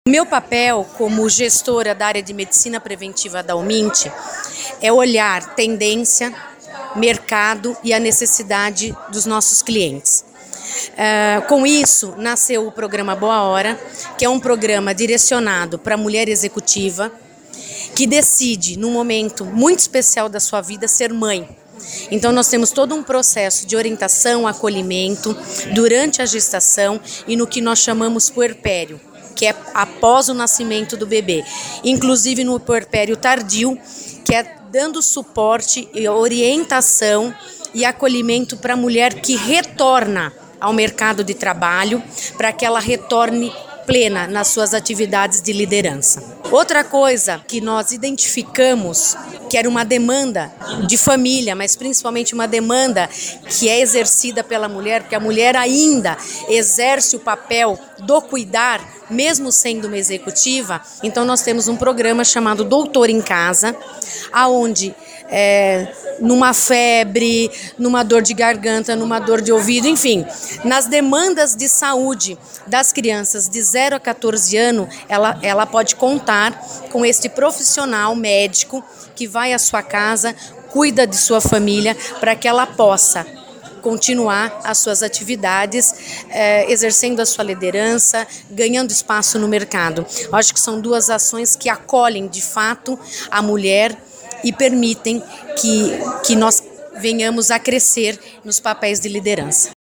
O meu papel como gestora da área de medicina preventiva da UMINT é olhar tendência, mercado e a necessidade dos nossos clientes. Com isso, nasceu o programa Boa Hora, que é um programa direcionado para a mulher executiva que decide, num momento muito especial da sua vida, ser mãe. Então nós temos todo um processo de orientação, acolhimento durante a gestação e no que nós chamamos puerpério, que é após o nascimento do bebê, inclusive no puerpério tardio, que é dando suporte, orientação e acolhimento para a mulher que retorna ao mercado de trabalho, para que ela retorne plena nas suas atividades de liderança. Outra coisa que nós identificamos, que era uma demanda de família, mas principalmente uma demanda que é exercida pela mulher, porque a mulher ainda exerce o papel do cuidar, mesmo sendo uma executiva. Então nós temos um programa chamado Doutor em Casa, aonde numa febre, numa dor de garganta, numa dor de ouvido, enfim, nas demandas de saúde das crianças de 0 a 14 anos, ela pode contar com este profissional médico que vai à sua casa, cuida de sua família, para que ela possa continuar as suas atividades, exercendo a sua liderança, ganhando espaço no mercado. Eu acho que são duas ações que acolhem de fato a mulher e permitem que nós venhamos a crescer nos papéis de liderança.